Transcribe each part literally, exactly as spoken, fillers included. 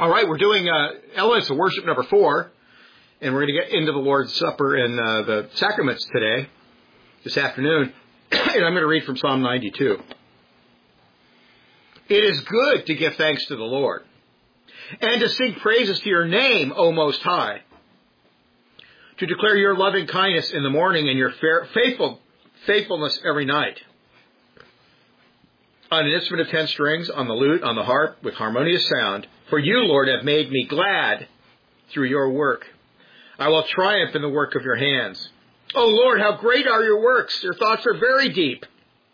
All right, we're doing uh, Elements of Worship number four, and we're going to get into the Lord's Supper and uh, the sacraments today, this afternoon, and I'm going to read from Psalm ninety-two. It is good to give thanks to the Lord, and to sing praises to your name, O Most High, to declare your loving kindness in the morning and your fair, faithful faithfulness every night. On an instrument of ten strings, on the lute, on the harp, with harmonious sound. For you, Lord, have made me glad through your work. I will triumph in the work of your hands. O Lord, how great are your works! Your thoughts are very deep.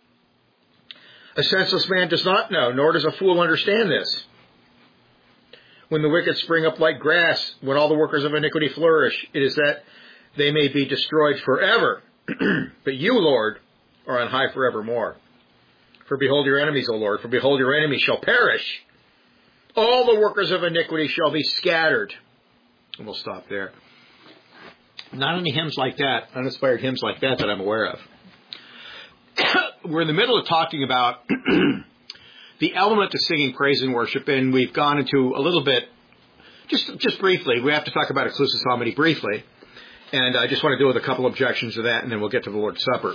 A senseless man does not know, nor does a fool understand this. When the wicked spring up like grass, when all the workers of iniquity flourish, it is that they may be destroyed forever. But you, Lord, are on high forevermore. For behold your enemies, O Lord, for behold your enemies shall perish. All the workers of iniquity shall be scattered. And we'll stop there. Not any hymns like that, uninspired hymns like that that I'm aware of. We're in the middle of talking about the element of singing praise and worship, and we've gone into a little bit, just just briefly, we have to talk about exclusive psalmody briefly, and I just want to deal with a couple objections to that, and then we'll get to the Lord's Supper.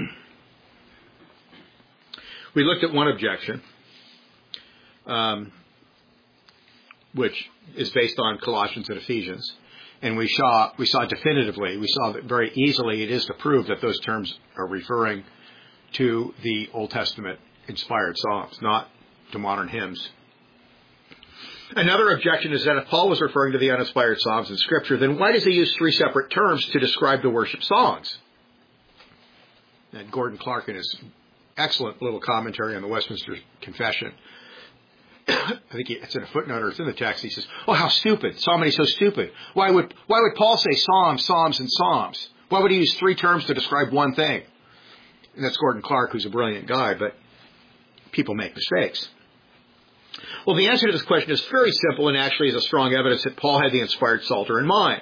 We looked at one objection, um, which is based on Colossians and Ephesians, and we saw we saw definitively, we saw that very easily it is to prove that those terms are referring to the Old Testament inspired Psalms, not to modern hymns. Another objection is that if Paul was referring to the uninspired Psalms in Scripture, then why does he use three separate terms to describe the worship songs? And Gordon Clark, in his excellent little commentary on the Westminster Confession, I think it's in a footnote or it's in the text, he says, oh, how stupid. Psalmody is so stupid. Why would, why would Paul say Psalms, Psalms, and Psalms? Why would he use three terms to describe one thing? And that's Gordon Clark, who's a brilliant guy, but people make mistakes. Well, the answer to this question is very simple and actually is a strong evidence that Paul had the inspired Psalter in mind.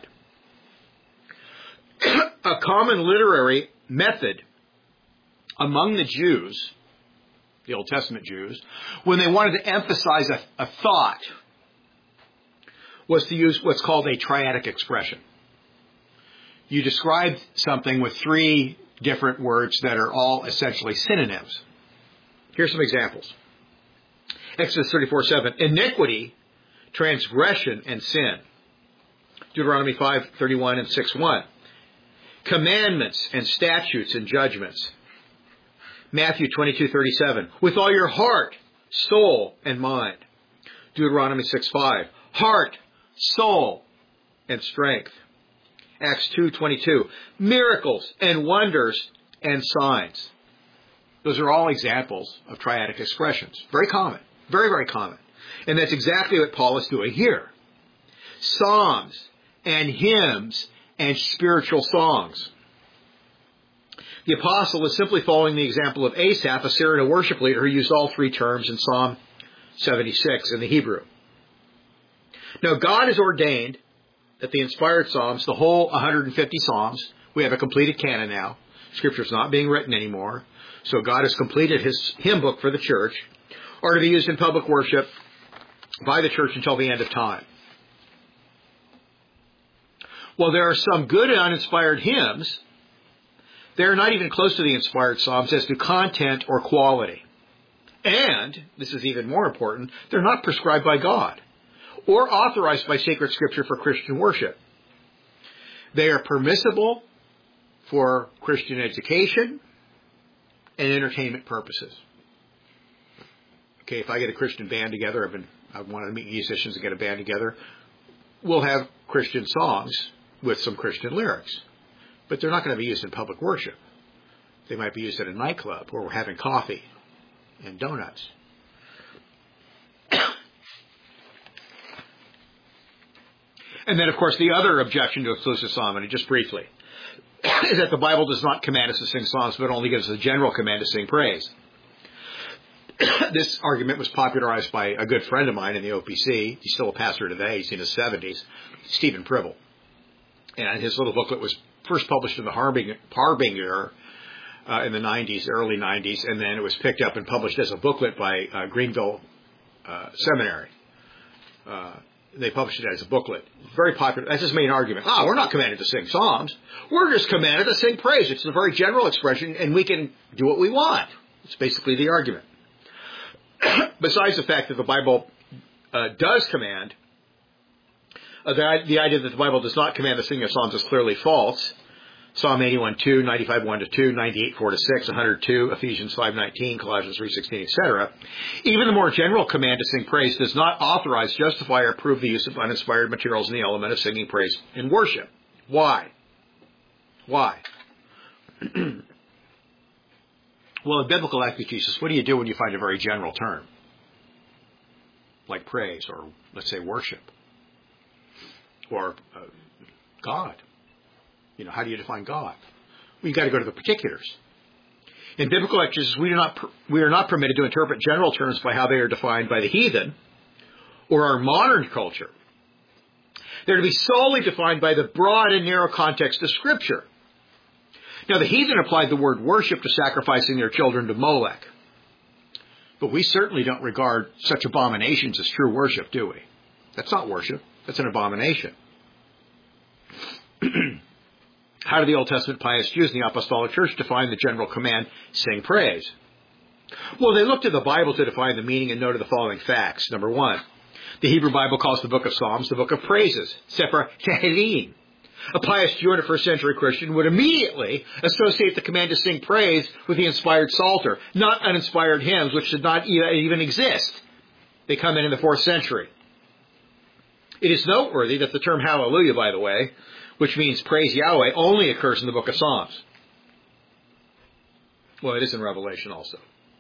A common literary method among the Jews, the Old Testament Jews, when they wanted to emphasize a, a thought, was to use what's called a triadic expression. You describe something with three different words that are all essentially synonyms. Here's some examples. Exodus thirty-four seven, iniquity, transgression, and sin. Deuteronomy five thirty-one and six one. Commandments and statutes and judgments. Matthew twenty-two thirty-seven. With all your heart, soul, and mind. Deuteronomy six five. Heart, soul, and strength. Acts two twenty-two. Miracles and wonders and signs. Those are all examples of triadic expressions. Very common. Very, very common. And that's exactly what Paul is doing here. Psalms and hymns and spiritual songs. The apostle is simply following the example of Asaph, a Syrian worship leader who used all three terms in Psalm seventy-six in the Hebrew. Now, God has ordained that the inspired Psalms, the whole one hundred fifty Psalms, we have a completed canon now. Scripture's not being written anymore. So God has completed his hymn book for the church, are to be used in public worship by the church until the end of time. Well, there are some good and uninspired hymns. They're not even close to the inspired Psalms as to content or quality. And, this is even more important, they're not prescribed by God or authorized by sacred Scripture for Christian worship. They are permissible for Christian education and entertainment purposes. Okay, if I get a Christian band together, I've been, I want to meet musicians and get a band together, we'll have Christian songs with some Christian lyrics. But they're not going to be used in public worship. They might be used at a nightclub where we're having coffee and donuts. And then, of course, the other objection to exclusive psalmody, just briefly, is that the Bible does not command us to sing psalms, but only gives us a general command to sing praise. This argument was popularized by a good friend of mine in the O P C. He's still a pastor today. He's in his seventies, Stephen Pribble. And his little booklet was first published in the Harbinger, Harbinger uh, in the nineties, early nineties, and then it was picked up and published as a booklet by uh, Greenville uh, Seminary. Uh, they published it as a booklet. Very popular. That's his main argument. Ah, we're not commanded to sing psalms. We're just commanded to sing praise. It's a very general expression, and we can do what we want. It's basically the argument. Besides the fact that the Bible uh, does command, uh, the, the idea that the Bible does not command the singing of psalms is clearly false. Psalm eighty-one two, ninety-five one to two, ninety-eight four to six, one hundred two, Ephesians five nineteen, Colossians three sixteen, et cetera. Even the more general command to sing praise does not authorize, justify, or approve the use of uninspired materials in the element of singing praise in worship. Why? Why? Well, in biblical exegesis, what do you do when you find a very general term? Like praise, or let's say worship, or uh, God. You know, how do you define God? Well, you've got to go to the particulars. In biblical exegesis, we, do not, we are not permitted to interpret general terms by how they are defined by the heathen or our modern culture. They're to be solely defined by the broad and narrow context of Scripture. Now, the heathen applied the word worship to sacrificing their children to Molech. But we certainly don't regard such abominations as true worship, do we? That's not worship. That's an abomination. How do the Old Testament pious Jews in the Apostolic Church define the general command, sing praise? Well, they looked to the Bible to define the meaning and noted the following facts. Number one, the Hebrew Bible calls the book of Psalms the book of praises, Sefer Tehillim. A pious Jew and a first century Christian would immediately associate the command to sing praise with the inspired Psalter, not uninspired hymns, which did not even exist. They come in in the fourth century. It is noteworthy that the term hallelujah, by the way, which means praise Yahweh, only occurs in the book of Psalms. Well, it is in Revelation also,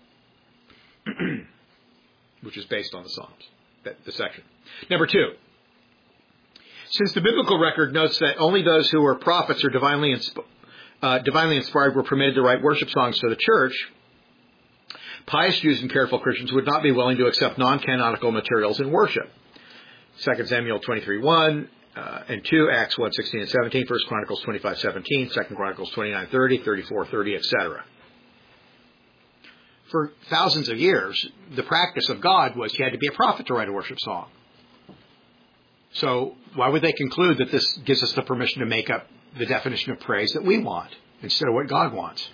which is based on the Psalms, that, the section. Number two, since the biblical record notes that only those who were prophets or divinely, insp- uh, divinely inspired were permitted to write worship songs for the church, pious Jews and careful Christians would not be willing to accept non-canonical materials in worship. Second Samuel twenty-three one, Uh, and two, Acts one sixteen and seventeen, First Chronicles twenty-five seventeen, Second Chronicles twenty-nine thirty, thirty-four thirty, et cetera. For thousands of years, the practice of God was you had to be a prophet to write a worship song. So why would they conclude that this gives us the permission to make up the definition of praise that we want instead of what God wants?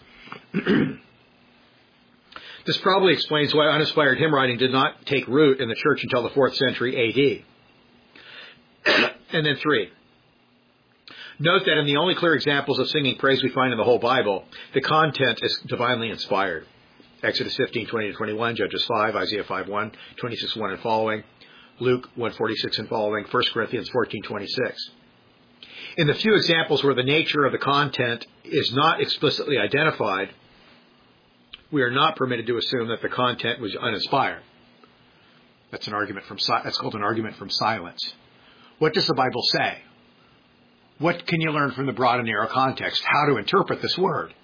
This probably explains why uninspired hymn writing did not take root in the church until the fourth century A D. And then three, note that in the only clear examples of singing praise we find in the whole Bible, the content is divinely inspired. Exodus fifteen twenty to twenty-one, Judges five, Isaiah five one, twenty-six one and following, Luke one forty-six and following, First Corinthians fourteen twenty-six. In the few examples where the nature of the content is not explicitly identified, we are not permitted to assume that the content was uninspired. That's an argument from that's called an argument from silence. What does the Bible say? What can you learn from the broad and narrow context? How to interpret this word?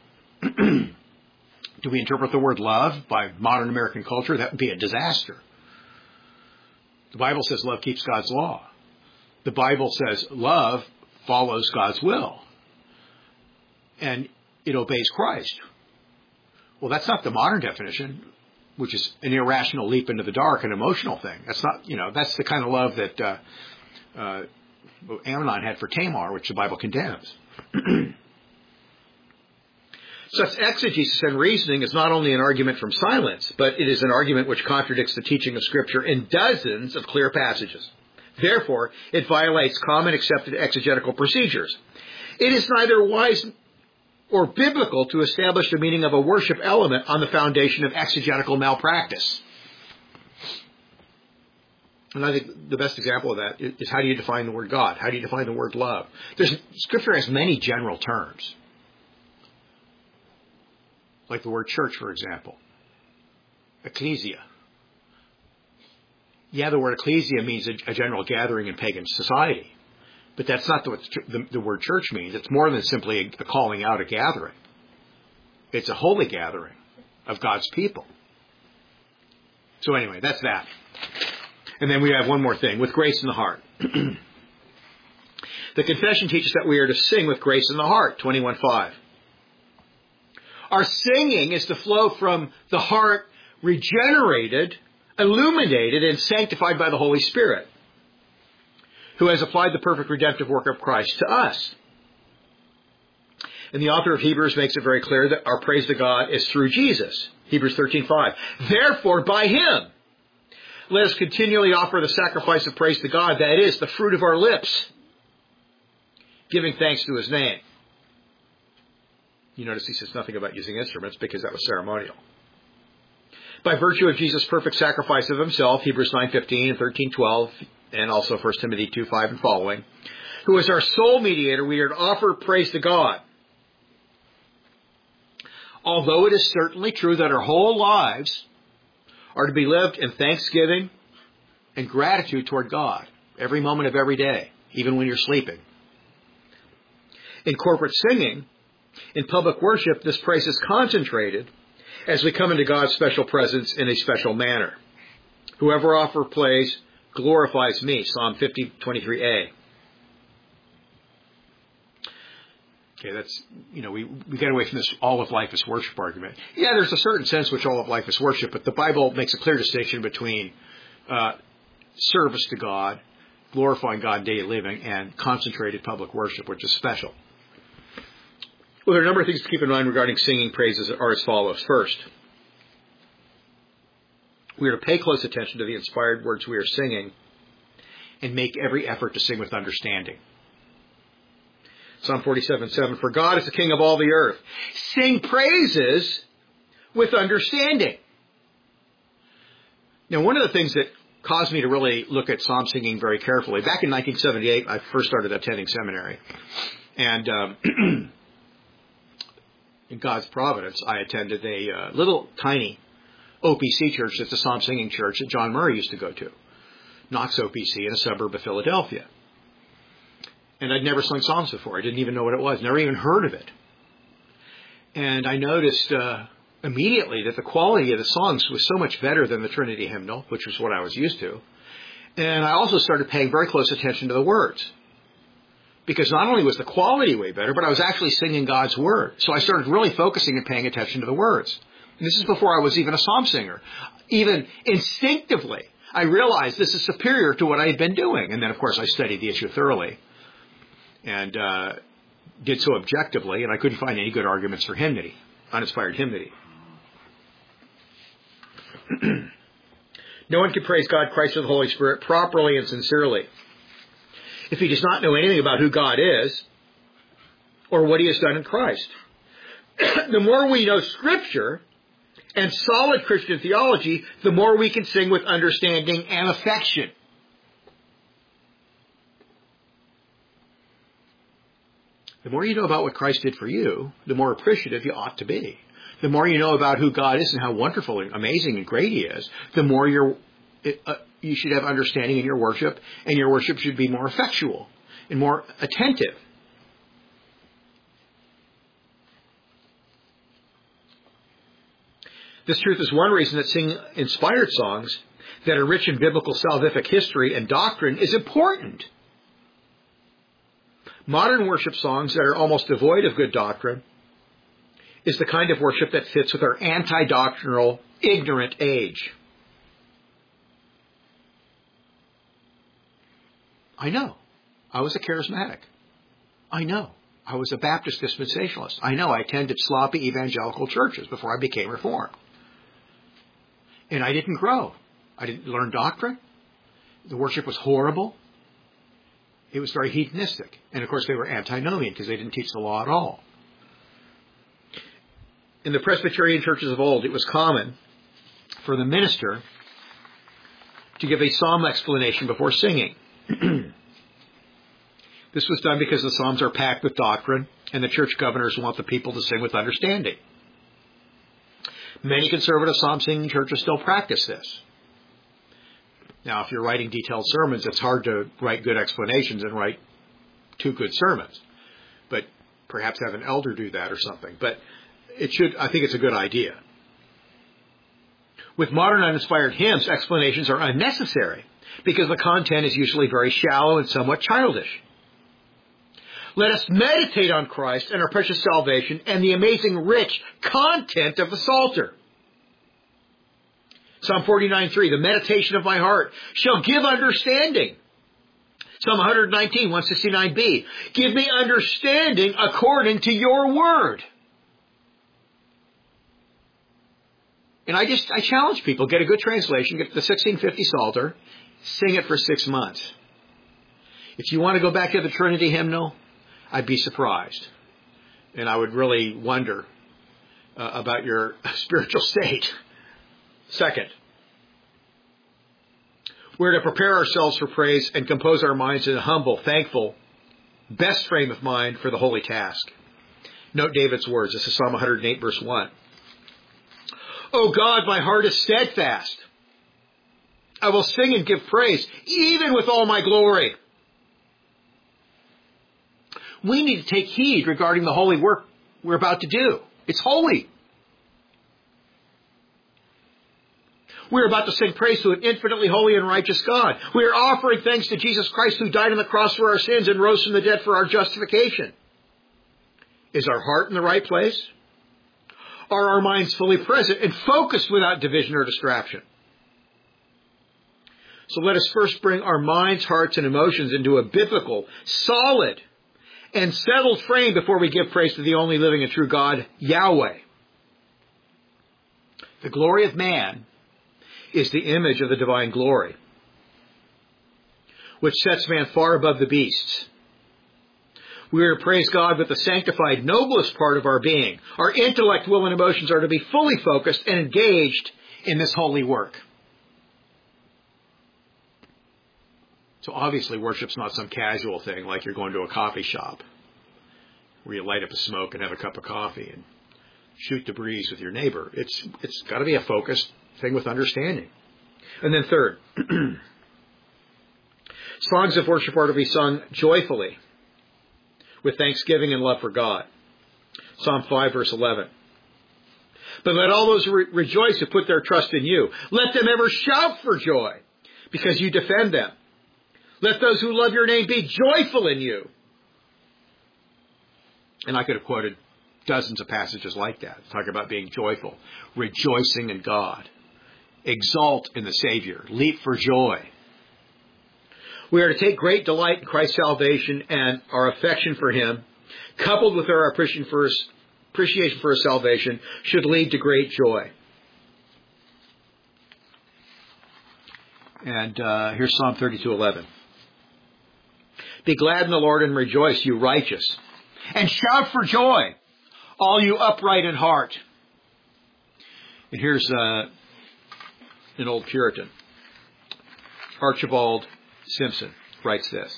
Do we interpret the word love by modern American culture? That would be a disaster. The Bible says love keeps God's law. The Bible says love follows God's will. And it obeys Christ. Well, that's not the modern definition, which is an irrational leap into the dark, an emotional thing. That's not, you know, that's the kind of love that uh, uh, Amnon had for Tamar, which the Bible condemns. Such exegesis and reasoning is not only an argument from silence, but it is an argument which contradicts the teaching of Scripture in dozens of clear passages. Therefore, it violates common accepted exegetical procedures. It is neither wise or biblical to establish the meaning of a worship element on the foundation of exegetical malpractice. And I think the best example of that is how do you define the word God? How do you define the word love? There's, Scripture has many general terms. Like the word church, for example. Ecclesia. Yeah, the word ecclesia means a, a general gathering in pagan society. But that's not what the, the word church means. It's more than simply a, a calling out, a gathering. It's a holy gathering of God's people. So anyway, that's that. And then we have one more thing, with grace in the heart. The confession teaches that we are to sing with grace in the heart, twenty-one five. Our singing is to flow from the heart regenerated, illuminated, and sanctified by the Holy Spirit. who has applied the perfect redemptive work of Christ to us. And the author of Hebrews makes it very clear that our praise to God is through Jesus. Hebrews thirteen five. Therefore, by Him, let us continually offer the sacrifice of praise to God, that is, the fruit of our lips, giving thanks to His name. You notice he says nothing about using instruments because that was ceremonial. By virtue of Jesus' perfect sacrifice of Himself, Hebrews nine fifteen and thirteen twelve, and also First Timothy two five and following, who is our sole mediator, we are to offer praise to God. Although it is certainly true that our whole lives are to be lived in thanksgiving and gratitude toward God, every moment of every day, even when you're sleeping. In corporate singing, in public worship, this praise is concentrated as we come into God's special presence in a special manner. Whoever offers praise glorifies me, Psalm fifty twenty-three a. Okay, that's, you know, we, we get away from this all of life is worship argument. Yeah, there's a certain sense which all of life is worship, but the Bible makes a clear distinction between uh, service to God, glorifying God in daily living, and concentrated public worship, which is special. Well, there are a number of things to keep in mind regarding singing praises are as follows. First, we are to pay close attention to the inspired words we are singing and make every effort to sing with understanding. Psalm forty-seven seven, for God is the King of all the earth. Sing praises with understanding. Now, one of the things that caused me to really look at psalm singing very carefully, back in nineteen seventy-eight, I first started attending seminary. And um, in God's providence, I attended a uh, little tiny O P C church that's a psalm singing church that John Murray used to go to. Knox O P C in a suburb of Philadelphia. And I'd never sung psalms before. I didn't even know what it was. Never even heard of it. And I noticed uh, immediately that the quality of the songs was so much better than the Trinity hymnal, which was what I was used to. And I also started paying very close attention to the words. Because not only was the quality way better, but I was actually singing God's word. So I started really focusing and paying attention to the words. And this is before I was even a psalm singer. Even instinctively, I realized this is superior to what I had been doing. And then, of course, I studied the issue thoroughly. And uh, did so objectively, and I couldn't find any good arguments for hymnody, uninspired hymnody. No one can praise God, Christ, or the Holy Spirit properly and sincerely if he does not know anything about who God is or what He has done in Christ. The more we know Scripture and solid Christian theology, the more we can sing with understanding and affection. The more you know about what Christ did for you, the more appreciative you ought to be. The more you know about who God is and how wonderful and amazing and great He is, the more you're, uh, you should have understanding in your worship, and your worship should be more effectual and more attentive. This truth is one reason that singing inspired songs that are rich in biblical salvific history and doctrine is important. Modern worship songs that are almost devoid of good doctrine is the kind of worship that fits with our anti-doctrinal, ignorant age. I know. I was a charismatic. I know. I was a Baptist dispensationalist. I know. I attended sloppy evangelical churches before I became Reformed. And I didn't grow. I didn't learn doctrine. The worship was horrible. It was very hedonistic. And, of course, they were antinomian because they didn't teach the law at all. In the Presbyterian churches of old, it was common for the minister to give a psalm explanation before singing. This was done because the psalms are packed with doctrine, and the church governors want the people to sing with understanding. Many conservative psalm singing churches still practice this. Now, if you're writing detailed sermons, it's hard to write good explanations and write two good sermons. But perhaps have an elder do that or something. But it should, I think it's a good idea. With modern uninspired hymns, explanations are unnecessary because the content is usually very shallow and somewhat childish. Let us meditate on Christ and our precious salvation and the amazing rich content of the Psalter. Psalm forty-nine three, the meditation of my heart shall give understanding. Psalm one nineteen, one sixty-nine b. Give me understanding according to your word. And I just, I challenge people, get a good translation, get the sixteen fifty Psalter, sing it for six months. If you want to go back to the Trinity hymnal, I'd be surprised. And I would really wonder uh, about your spiritual state. Second, we're to prepare ourselves for praise and compose our minds in a humble, thankful, best frame of mind for the holy task. Note David's words. This is Psalm one oh eight, verse one. O God, my heart is steadfast. I will sing and give praise, even with all my glory. We need to take heed regarding the holy work we're about to do. It's holy. We're about to sing praise to an infinitely holy and righteous God. We are offering thanks to Jesus Christ, who died on the cross for our sins and rose from the dead for our justification. Is our heart in the right place? Are our minds fully present and focused without division or distraction? So let us first bring our minds, hearts, and emotions into a biblical, solid, and settled frame before we give praise to the only living and true God, Yahweh. The glory of man is the image of the divine glory, which sets man far above the beasts. We are to praise God with the sanctified, noblest part of our being. Our intellect, will, and emotions are to be fully focused and engaged in this holy work. So obviously worship's not some casual thing like you're going to a coffee shop where you light up a smoke and have a cup of coffee and shoot the breeze with your neighbor. It's it's got to be a focused thing with understanding. And then third, songs of worship are to be sung joyfully with thanksgiving and love for God. Psalm five, verse eleven. But let all those re- rejoice who put their trust in you. Let them ever shout for joy because you defend them. Let those who love your name be joyful in you. And I could have quoted dozens of passages like that, talking about being joyful, rejoicing in God, exult in the Savior, leap for joy. We are to take great delight in Christ's salvation, and our affection for Him, coupled with our appreciation for His, appreciation for His salvation, should lead to great joy. And uh, here's Psalm thirty-two eleven. Be glad in the Lord and rejoice, you righteous, and shout for joy, all you upright in heart. And here's uh, an old Puritan. Archibald Simpson writes this.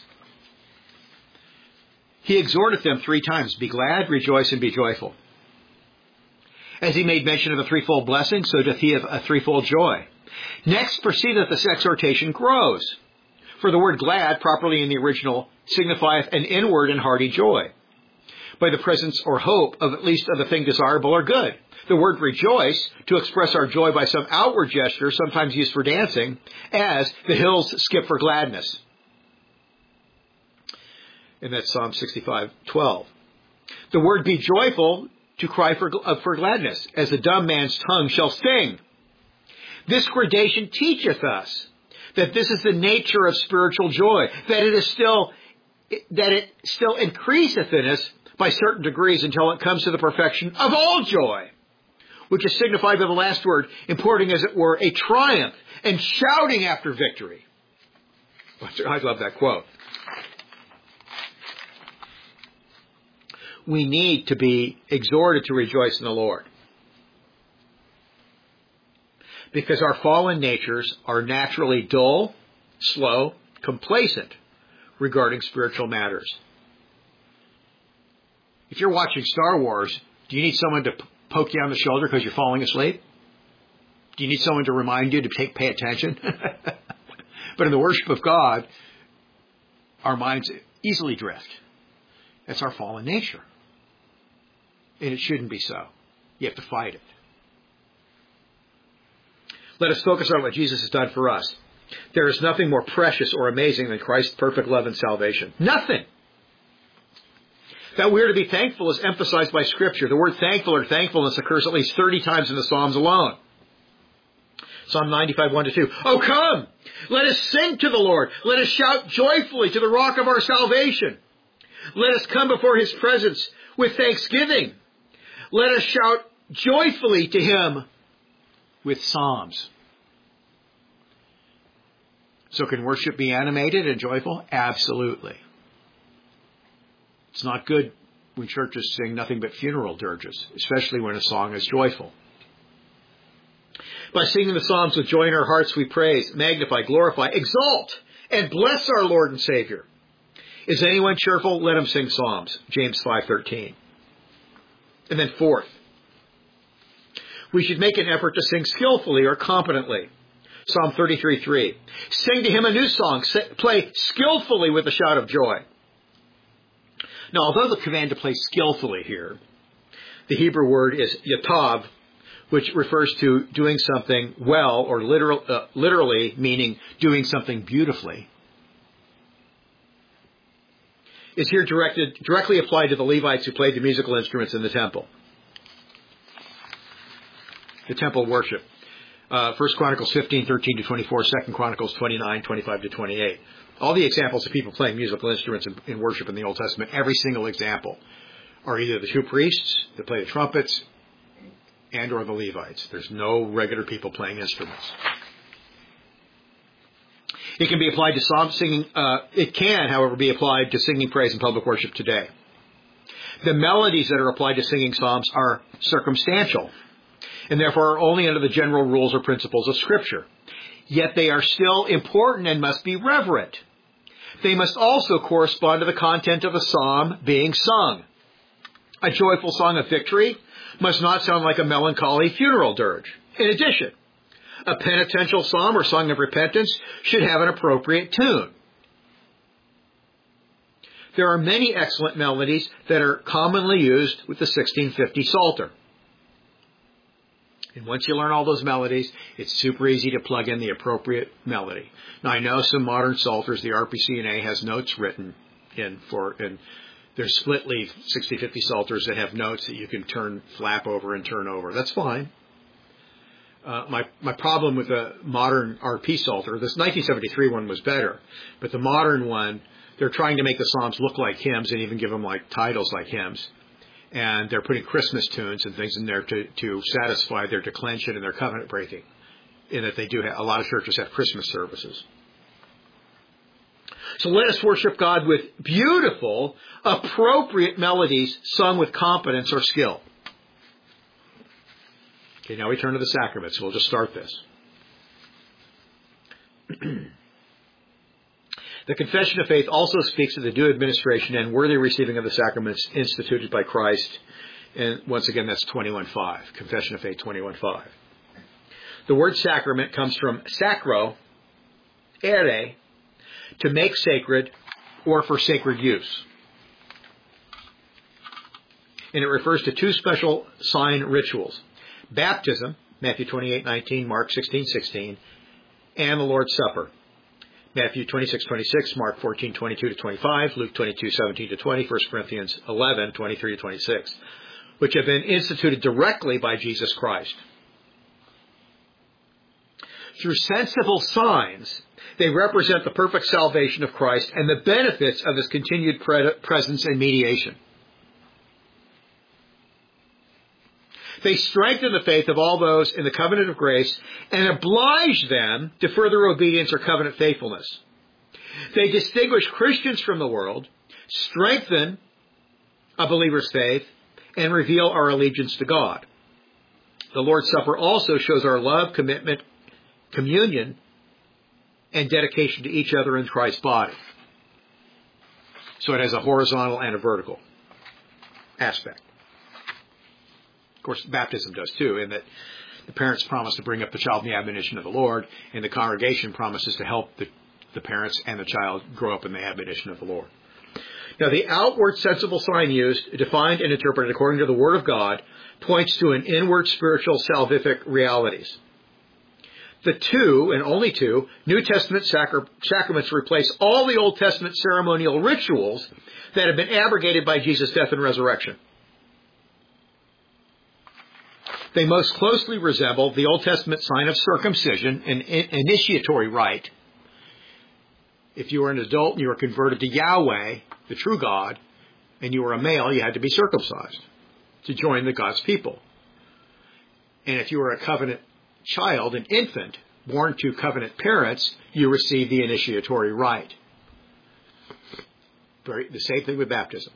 He exhorted them three times, be glad, rejoice, and be joyful. As he made mention of a threefold blessing, so doth he of a threefold joy. Next, perceive that this exhortation grows. For the word glad, properly in the original, signifieth an inward and hearty joy, by the presence or hope of at least of a thing desirable or good. The word rejoice, to express our joy by some outward gesture, sometimes used for dancing, as the hills skip for gladness. And that's Psalm sixty-five twelve. The word be joyful, to cry for, uh, for gladness, as the dumb man's tongue shall sing. This gradation teacheth us that this is the nature of spiritual joy, that it is still, that it still increaseth in us by certain degrees until it comes to the perfection of all joy, which is signified by the last word, importing, as it were, a triumph and shouting after victory. I love that quote. We need to be exhorted to rejoice in the Lord, because our fallen natures are naturally dull, slow, complacent regarding spiritual matters. If you're watching Star Wars, do you need someone to poke you on the shoulder because you're falling asleep? Do you need someone to remind you to take, pay attention? But in the worship of God, our minds easily drift. That's our fallen nature. And it shouldn't be so. You have to fight it. Let us focus on what Jesus has done for us. There is nothing more precious or amazing than Christ's perfect love and salvation. Nothing. That we are to be thankful is emphasized by Scripture. The word thankful or thankfulness occurs at least thirty times in the Psalms alone. Psalm ninety-five, one to two. Oh, come! Let us sing to the Lord. Let us shout joyfully to the rock of our salvation. Let us come before his presence with thanksgiving. Let us shout joyfully to him with psalms. So can worship be animated and joyful? Absolutely. It's not good when churches sing nothing but funeral dirges, especially when a song is joyful. By singing the psalms with joy in our hearts, we praise, magnify, glorify, exalt, and bless our Lord and Savior. Is anyone cheerful? Let him sing psalms. James five thirteen. And then fourth, we should make an effort to sing skillfully or competently. Psalm thirty-three three. Sing to him a new song. Play skillfully with a shout of joy. Now, although the command to play skillfully here, the Hebrew word is yatav, which refers to doing something well, or literal, uh, literally meaning doing something beautifully, is here directed, directly applied to the Levites who played the musical instruments in the temple. The temple worship. Uh, First Chronicles fifteen, thirteen to twenty-four, Second Chronicles twenty-nine, twenty-five to twenty-eight. All the examples of people playing musical instruments in, in worship in the Old Testament, every single example, are either the two priests that play the trumpets and or the Levites. There's no regular people playing instruments. It can be applied to psalm singing. Uh, it can, however, be applied to singing praise in public worship today. The melodies that are applied to singing psalms are circumstantial, and therefore are only under the general rules or principles of Scripture. Yet they are still important and must be reverent. They must also correspond to the content of a psalm being sung. A joyful song of victory must not sound like a melancholy funeral dirge. In addition, a penitential psalm or song of repentance should have an appropriate tune. There are many excellent melodies that are commonly used with the sixteen fifty Psalter. And once you learn all those melodies, it's super easy to plug in the appropriate melody. Now, I know some modern Psalters, the R P C N A has notes written in for, and there's split leaf sixty fifty Psalters that have notes that you can turn, flap over and turn over. That's fine. Uh, my, my problem with the modern R P Psalter, this nineteen seventy-three one was better, but the modern one, they're trying to make the Psalms look like hymns and even give them like titles like hymns. And they're putting Christmas tunes and things in there to, to satisfy their declension and their covenant breaking. In that they do have, a lot of churches have Christmas services. So let us worship God with beautiful, appropriate melodies sung with competence or skill. Okay, now we turn to the sacraments. We'll just start this. The Confession of Faith also speaks of the due administration and worthy receiving of the sacraments instituted by Christ. And once again, that's twenty-one five. Confession of Faith twenty-one five. The word sacrament comes from sacro, ere, to make sacred or for sacred use. And it refers to two special sign rituals. Baptism, Matthew twenty-eight nineteen, Mark sixteen sixteen, and the Lord's Supper. Matthew twenty-six twenty-six, Mark fourteen twenty-two to twenty-five, Luke twenty-two seventeen to twenty, First Corinthians eleven twenty-three to twenty-six, which have been instituted directly by Jesus Christ. Through sensible signs, they represent the perfect salvation of Christ and the benefits of his continued pre- presence and mediation. They strengthen the faith of all those in the covenant of grace and oblige them to further obedience or covenant faithfulness. They distinguish Christians from the world, strengthen a believer's faith, and reveal our allegiance to God. The Lord's Supper also shows our love, commitment, communion, and dedication to each other in Christ's body. So it has a horizontal and a vertical aspect. Of course, baptism does too, in that the parents promise to bring up the child in the admonition of the Lord, and the congregation promises to help the, the parents and the child grow up in the admonition of the Lord. Now, the outward sensible sign used, defined and interpreted according to the Word of God, points to an inward spiritual salvific realities. The two, and only two, New Testament sacra- sacraments replace all the Old Testament ceremonial rituals that have been abrogated by Jesus' death and resurrection. They most closely resemble the Old Testament sign of circumcision, an initiatory rite. If you were an adult and you were converted to Yahweh, the true God, and you were a male, you had to be circumcised to join the God's people. And if you were a covenant child, an infant, born to covenant parents, you received the initiatory rite. Very, the same thing with baptism.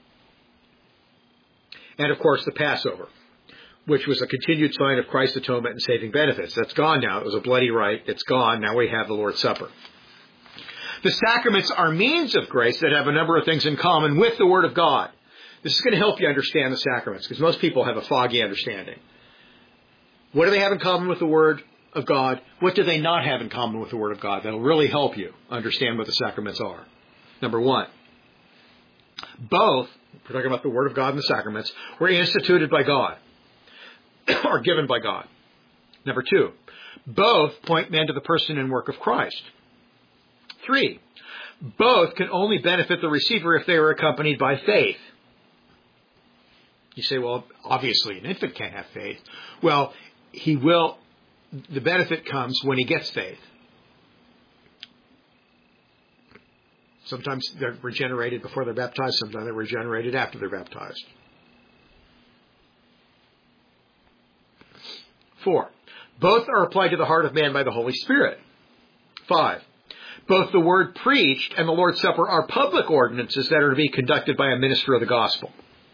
And of course, the Passover, which was a continued sign of Christ's atonement and saving benefits. That's gone now. It was a bloody rite. It's gone. Now we have the Lord's Supper. The sacraments are means of grace that have a number of things in common with the Word of God. This is going to help you understand the sacraments, because most people have a foggy understanding. What do they have in common with the Word of God? What do they not have in common with the Word of God? That'll really help you understand what the sacraments are. Number one, both, we're talking about the Word of God and the sacraments, were instituted by God, or given by God. Number two, both point men to the person and work of Christ. Three, both can only benefit the receiver if they are accompanied by faith. You say, well, obviously an infant can't have faith. Well, he will, the benefit comes when he gets faith. Sometimes they're regenerated before they're baptized. Sometimes they're regenerated after they're baptized. Four, both are applied to the heart of man by the Holy Spirit. Five, both the word preached and the Lord's Supper are public ordinances that are to be conducted by a minister of the gospel.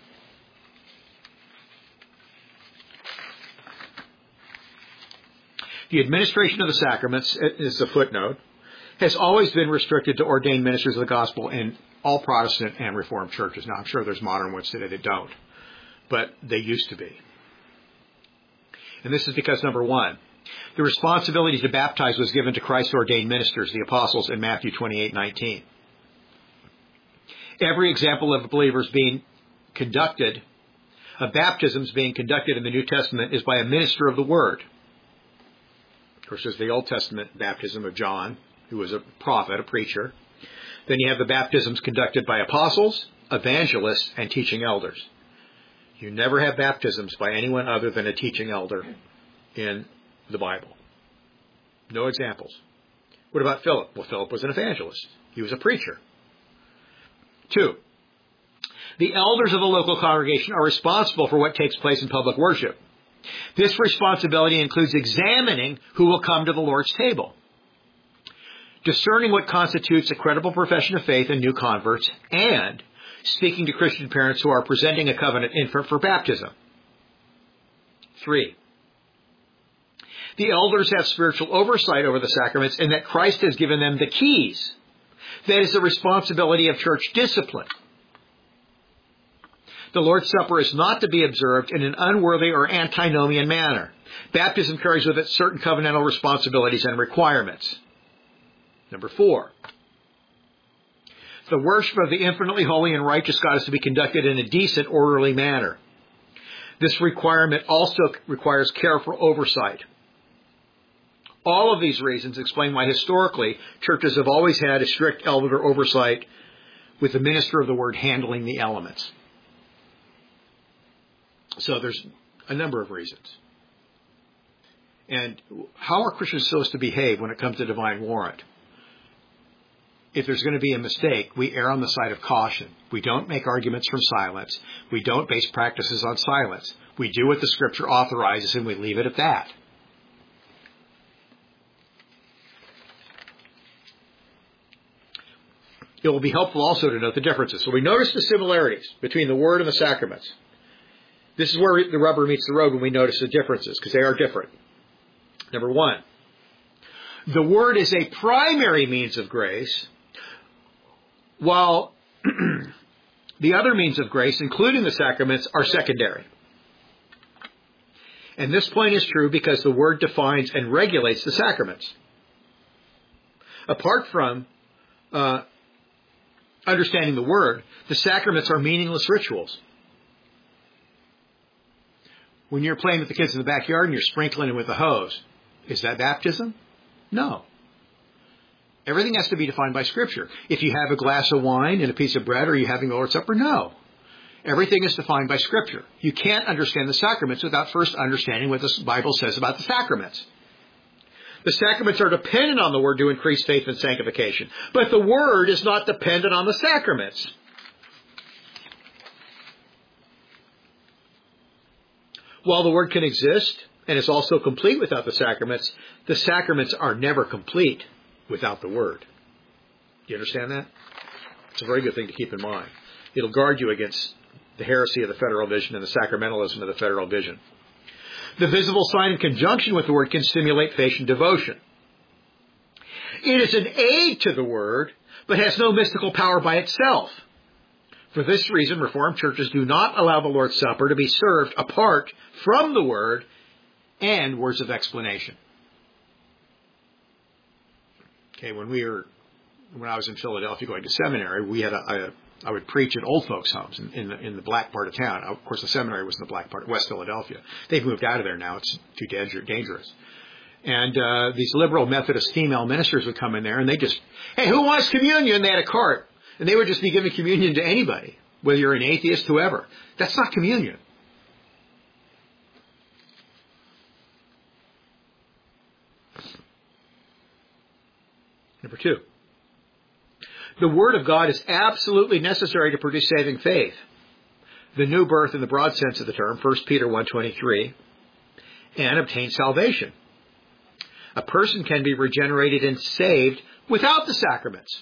The administration of the sacraments, is a footnote, has always been restricted to ordained ministers of the gospel in all Protestant and Reformed churches. Now, I'm sure there's modern ones today that don't, but they used to be. And this is because, number one, the responsibility to baptize was given to Christ's ordained ministers, the apostles, in Matthew twenty-eight nineteen. Every example of believers being conducted, of baptisms being conducted in the New Testament, is by a minister of the Word. Of course, there's the Old Testament baptism of John, who was a prophet, a preacher. Then you have the baptisms conducted by apostles, evangelists, and teaching elders. You never have baptisms by anyone other than a teaching elder in the Bible. No examples. What about Philip? Well, Philip was an evangelist. He was a preacher. Two, the elders of the local congregation are responsible for what takes place in public worship. This responsibility includes examining who will come to the Lord's table, discerning what constitutes a credible profession of faith in new converts, and speaking to Christian parents who are presenting a covenant infant for baptism. Three, the elders have spiritual oversight over the sacraments in that Christ has given them the keys. That is the responsibility of church discipline. The Lord's Supper is not to be observed in an unworthy or antinomian manner. Baptism carries with it certain covenantal responsibilities and requirements. Number four, the worship of the infinitely holy and righteous God is to be conducted in a decent, orderly manner. This requirement also requires careful oversight. All of these reasons explain why historically churches have always had a strict elder oversight with the minister of the Word handling the elements. So there's a number of reasons. And how are Christians supposed to behave when it comes to divine warrant? If there's going to be a mistake, we err on the side of caution. We don't make arguments from silence. We don't base practices on silence. We do what the Scripture authorizes and we leave it at that. It will be helpful also to note the differences. So we notice the similarities between the Word and the sacraments. This is where the rubber meets the road when we notice the differences, because they are different. Number one, the Word is a primary means of grace, while the other means of grace, including the sacraments, are secondary. And this point is true because the Word defines and regulates the sacraments. Apart from uh, understanding the Word, the sacraments are meaningless rituals. When you're playing with the kids in the backyard and you're sprinkling them with a hose, is that baptism? No. Everything has to be defined by Scripture. If you have a glass of wine and a piece of bread, are you having the Lord's Supper? No. Everything is defined by Scripture. You can't understand the sacraments without first understanding what the Bible says about the sacraments. The sacraments are dependent on the Word to increase faith and sanctification. But the Word is not dependent on the sacraments. While the Word can exist and is also complete without the sacraments, the sacraments are never complete without the Word. Do you understand that? It's a very good thing to keep in mind. It'll guard you against the heresy of the federal vision and the sacramentalism of the federal vision. The visible sign in conjunction with the Word can stimulate faith and devotion. It is an aid to the Word, but has no mystical power by itself. For this reason, Reformed churches do not allow the Lord's Supper to be served apart from the Word and words of explanation. Okay, when we were, when I was in Philadelphia going to seminary, we had a, a I would preach at old folks' homes in, in, the, in the black part of town. Of course, the seminary was in the black part, West Philadelphia. They've moved out of there now. It's too dangerous. And uh, these liberal Methodist female ministers would come in there, and they just, hey, who wants communion? They had a cart. And they would just be giving communion to anybody, whether you're an atheist, whoever. That's not communion. Number two. The Word of God is absolutely necessary to produce saving faith. The new birth in the broad sense of the term, First Peter one twenty-three, and obtain salvation. A person can be regenerated and saved without the sacraments.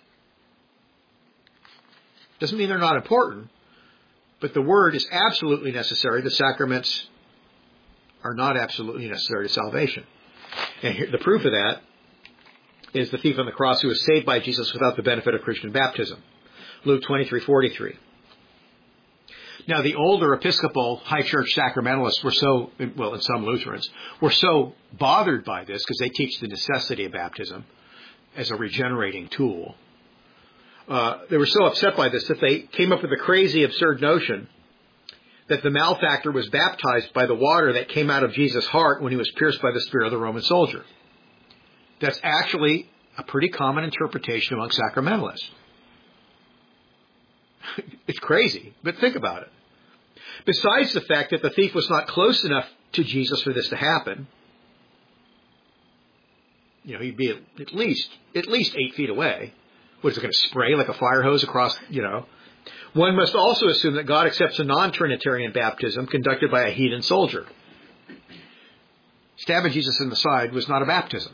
Doesn't mean they're not important, but the Word is absolutely necessary. The sacraments are not absolutely necessary to salvation. And here, the proof of that is the thief on the cross who was saved by Jesus without the benefit of Christian baptism. Luke twenty-three forty-three. Now, the older Episcopal high church sacramentalists were so, well, and some Lutherans, were so bothered by this because they teach the necessity of baptism as a regenerating tool. Uh, they were so upset by this that they came up with a crazy, absurd notion that the malefactor was baptized by the water that came out of Jesus' heart when he was pierced by the spear of the Roman soldier. That's actually a pretty common interpretation among sacramentalists. It's crazy, but think about it. Besides the fact that the thief was not close enough to Jesus for this to happen, you know, he'd be at least at least eight feet away. What is it going to spray like a fire hose across, you know? One must also assume that God accepts a non-Trinitarian baptism conducted by a heathen soldier. Stabbing Jesus in the side was not a baptism.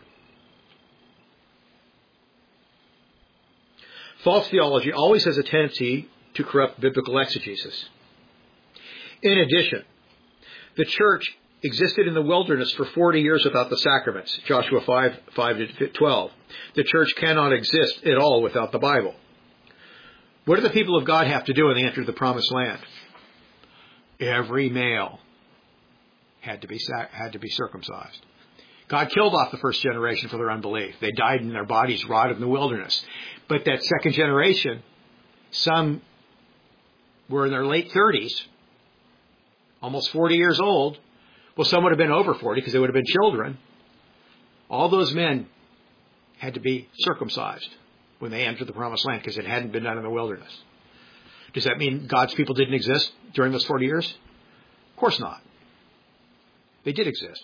False theology always has a tendency to corrupt biblical exegesis. In addition, the church existed in the wilderness for forty years without the sacraments. Joshua five, five to twelve. The church cannot exist at all without the Bible. What do the people of God have to do when they enter the promised land? Every male had to be had to be circumcised. God killed off the first generation for their unbelief. They died and their bodies rotted in the wilderness. But that second generation, some were in their late thirties, almost forty years old. Well, some would have been over forty because they would have been children. All those men had to be circumcised when they entered the promised land because it hadn't been done in the wilderness. Does that mean God's people didn't exist during those forty years? Of course not. They did exist.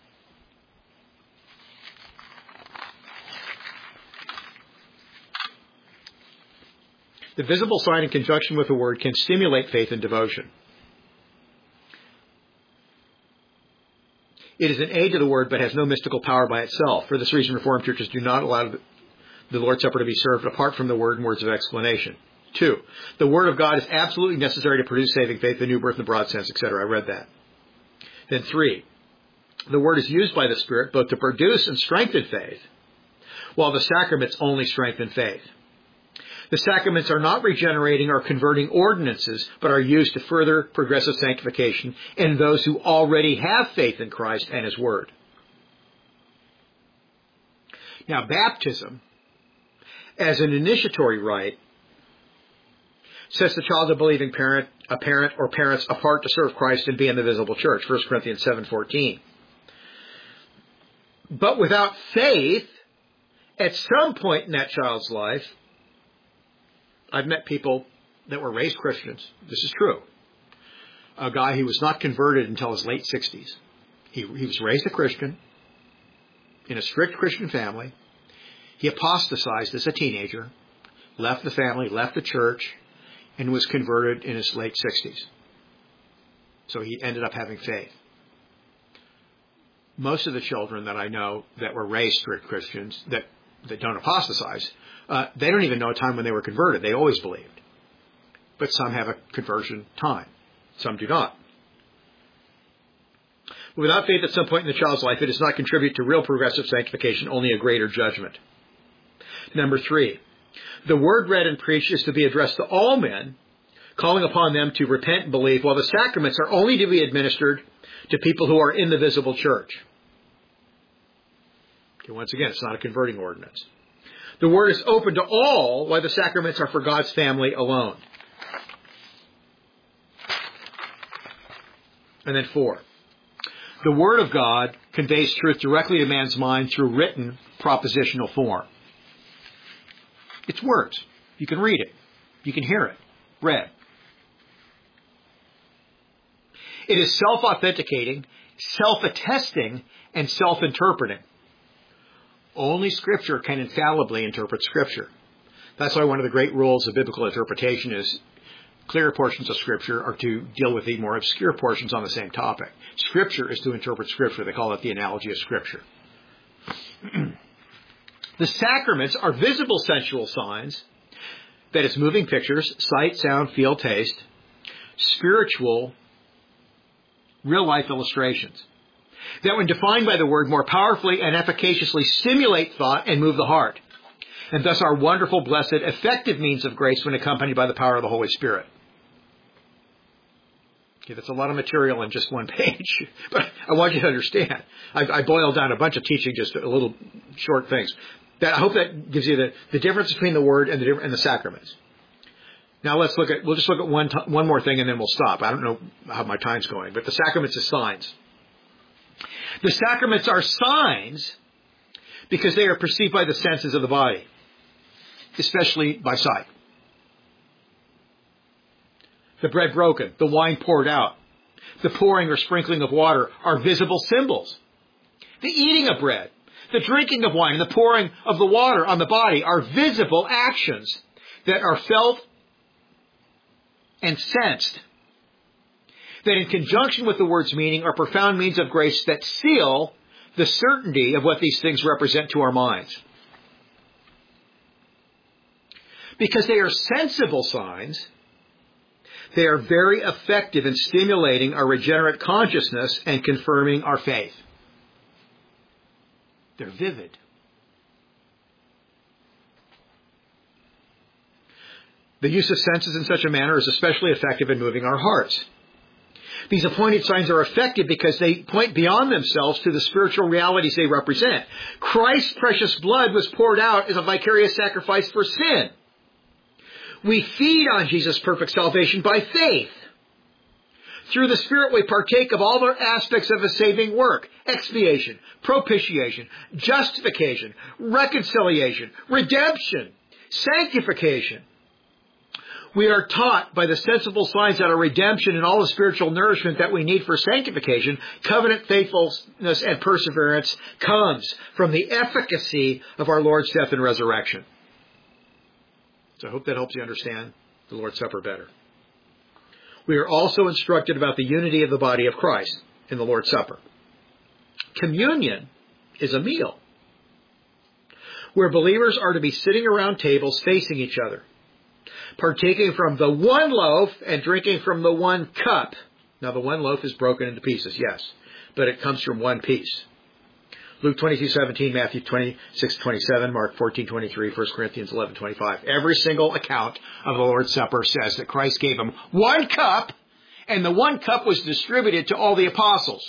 The visible sign in conjunction with the Word can stimulate faith and devotion. It is an aid to the Word, but has no mystical power by itself. For this reason, Reformed churches do not allow the Lord's Supper to be served apart from the Word and words of explanation. Two, the Word of God is absolutely necessary to produce saving faith, the new birth in the broad sense, et cetera. I read that. Then three, the Word is used by the Spirit both to produce and strengthen faith, while the sacraments only strengthen faith. The sacraments are not regenerating or converting ordinances, but are used to further progressive sanctification in those who already have faith in Christ and His Word. Now, baptism, as an initiatory rite, sets the child a believing parent, a parent or parents apart to serve Christ and be in the visible church, First Corinthians seven fourteen. But without faith, at some point in that child's life, I've met people that were raised Christians, this is true, a guy who was not converted until his late sixties. He, he was raised a Christian in a strict Christian family. He apostatized as a teenager, left the family, left the church, and was converted in his late sixties. So he ended up having faith. Most of the children that I know that were raised strict Christians that, that don't apostatize, uh, they don't even know a time when they were converted. They always believed. But some have a conversion time. Some do not. Without faith at some point in the child's life, it does not contribute to real progressive sanctification, only a greater judgment. Number three, the word read and preached is to be addressed to all men, calling upon them to repent and believe, while the sacraments are only to be administered to people who are in the visible church. Okay, once again, it's not a converting ordinance. The word is open to all, while the sacraments are for God's family alone. And then four, the Word of God conveys truth directly to man's mind through written propositional form. It's words. You can read it. You can hear it. Read. It is self-authenticating, self-attesting, and self-interpreting. Only Scripture can infallibly interpret Scripture. That's why one of the great rules of biblical interpretation is clear portions of Scripture are to deal with the more obscure portions on the same topic. Scripture is to interpret Scripture. They call it the analogy of Scripture. The sacraments are visible sensual signs, that is, moving pictures, sight, sound, feel, taste, spiritual, real-life illustrations, that when defined by the Word more powerfully and efficaciously stimulate thought and move the heart, and thus are wonderful, blessed, effective means of grace when accompanied by the power of the Holy Spirit. Okay, that's a lot of material in just one page, but I want you to understand. I, I boiled down a bunch of teaching, just a little short things. That, I hope that gives you the, the difference between the Word and the, and the sacraments. Now let's look at, we'll just look at one, t- one more thing and then we'll stop. I don't know how my time's going, but the sacraments are signs. The sacraments are signs because they are perceived by the senses of the body, especially by sight. The bread broken, the wine poured out, the pouring or sprinkling of water are visible symbols. The eating of bread, the drinking of wine, and the pouring of the water on the body are visible actions that are felt and sensed, that in conjunction with the word's meaning are profound means of grace that seal the certainty of what these things represent to our minds. Because they are sensible signs, they are very effective in stimulating our regenerate consciousness and confirming our faith. They're vivid. The use of senses in such a manner is especially effective in moving our hearts. These appointed signs are effective because they point beyond themselves to the spiritual realities they represent. Christ's precious blood was poured out as a vicarious sacrifice for sin. We feed on Jesus' perfect salvation by faith. Through the Spirit, we partake of all the aspects of His saving work: expiation, propitiation, justification, reconciliation, redemption, sanctification. We are taught by the sensible signs that our redemption and all the spiritual nourishment that we need for sanctification, covenant faithfulness, and perseverance comes from the efficacy of our Lord's death and resurrection. So I hope that helps you understand the Lord's Supper better. We are also instructed about the unity of the body of Christ in the Lord's Supper. Communion is a meal where believers are to be sitting around tables facing each other, partaking from the one loaf and drinking from the one cup. Now, the one loaf is broken into pieces, yes, but it comes from one piece. Luke twenty-two seventeen, Matthew twenty-six twenty-seven, Mark fourteen twenty-three, First Corinthians eleven twenty-five. Every single account of the Lord's Supper says that Christ gave them one cup, and the one cup was distributed to all the apostles.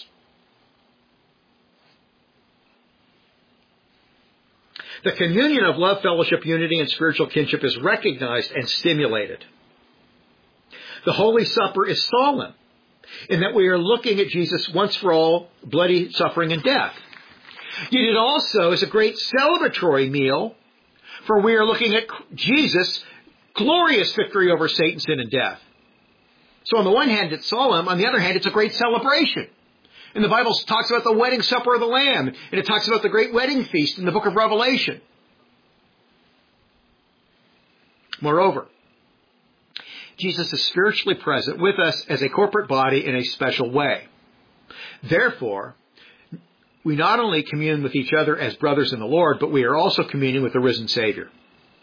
The communion of love, fellowship, unity, and spiritual kinship is recognized and stimulated. The Holy Supper is solemn in that we are looking at Jesus' once for all bloody suffering and death. Yet it also is a great celebratory meal, for we are looking at Jesus Glorious victory over Satan, sin, and death. So on the one hand, it's solemn. On the other hand, it's a great celebration. And the Bible talks about the wedding supper of the Lamb. And it talks about the great wedding feast in the book of Revelation. Moreover, Jesus is spiritually present with us as a corporate body in a special way. Therefore, we not only commune with each other as brothers in the Lord, but we are also communing with the risen Savior.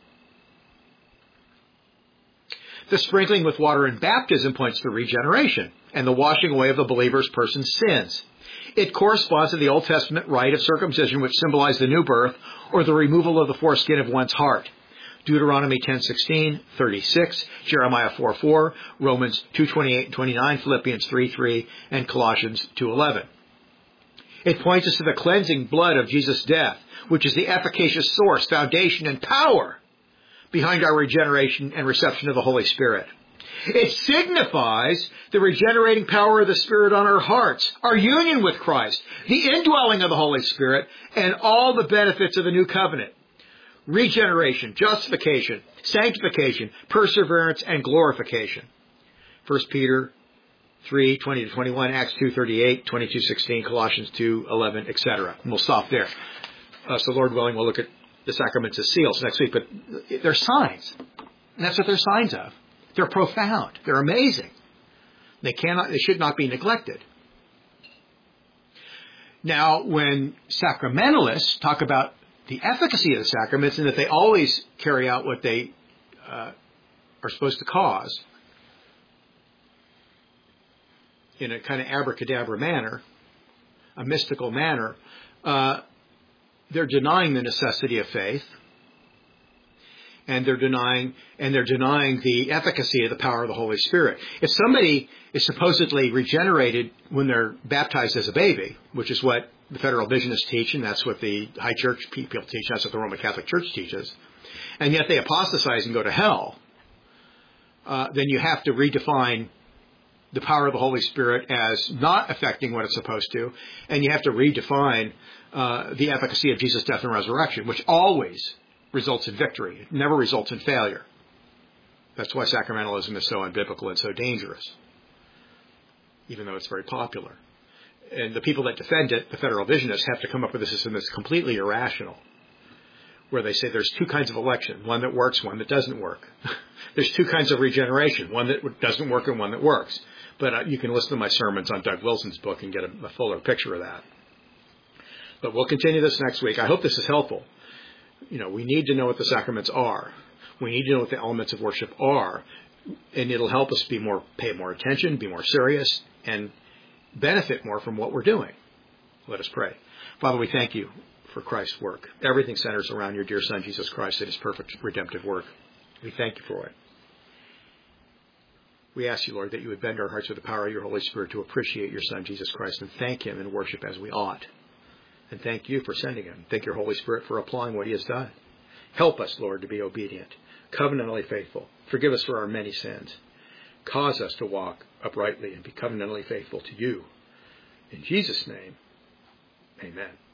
The sprinkling with water in baptism points to regeneration and the washing away of the believer's person's sins. It corresponds to the Old Testament rite of circumcision, which symbolized the new birth or the removal of the foreskin of one's heart. Deuteronomy ten sixteen, thirty-six, Jeremiah four four, Romans two twenty-eight and twenty-nine, Philippians three three, and Colossians two eleven. It points us to the cleansing blood of Jesus' death, which is the efficacious source, foundation, and power behind our regeneration and reception of the Holy Spirit. It signifies the regenerating power of the Spirit on our hearts, our union with Christ, the indwelling of the Holy Spirit, and all the benefits of the new covenant. Regeneration, justification, sanctification, perseverance, and glorification. First Peter three twenty to twenty-one, Acts two thirty-eight, twenty-two sixteen, Colossians two eleven, et cetera. And we'll stop there. Uh, so Lord willing, we'll look at the sacraments as seals next week. But they're signs. And that's what they're signs of. They're profound. They're amazing. They cannot, they should not be neglected. Now, when sacramentalists talk about the efficacy of the sacraments and that they always carry out what they uh, are supposed to cause in a kind of abracadabra manner, a mystical manner, uh, they're denying the necessity of faith, and they're denying and they're denying the efficacy of the power of the Holy Spirit. If somebody is supposedly regenerated when they're baptized as a baby, which is what the Federal Visionists teach, and that's what the High Church people teach, that's what the Roman Catholic Church teaches, and yet they apostatize and go to hell, uh, then you have to redefine the power of the Holy Spirit as not affecting what it's supposed to, and you have to redefine uh, the efficacy of Jesus' death and resurrection, which always results in victory. It never results in failure. That's why sacramentalism is so unbiblical and so dangerous, even though it's very popular. And the people that defend it, the Federal Visionists, have to come up with a system that's completely irrational, where they say there's two kinds of election, one that works, one that doesn't work. There's two kinds of regeneration, one that doesn't work and one that works. But uh, you can listen to my sermons on Doug Wilson's book and get a, a fuller picture of that. But we'll continue this next week. I hope this is helpful. You know, we need to know what the sacraments are. We need to know what the elements of worship are. And it'll help us be more, pay more attention, be more serious, and benefit more from what we're doing. Let us pray. Father, we thank you for Christ's work. Everything centers around your dear Son, Jesus Christ, and his perfect redemptive work. We thank you for it. We ask you, Lord, that you would bend our hearts with the power of your Holy Spirit to appreciate your Son, Jesus Christ, and thank him and worship as we ought. And thank you for sending him. Thank your Holy Spirit for applying what he has done. Help us, Lord, to be obedient, covenantally faithful. Forgive us for our many sins. Cause us to walk uprightly and be covenantally faithful to you. In Jesus' name, amen.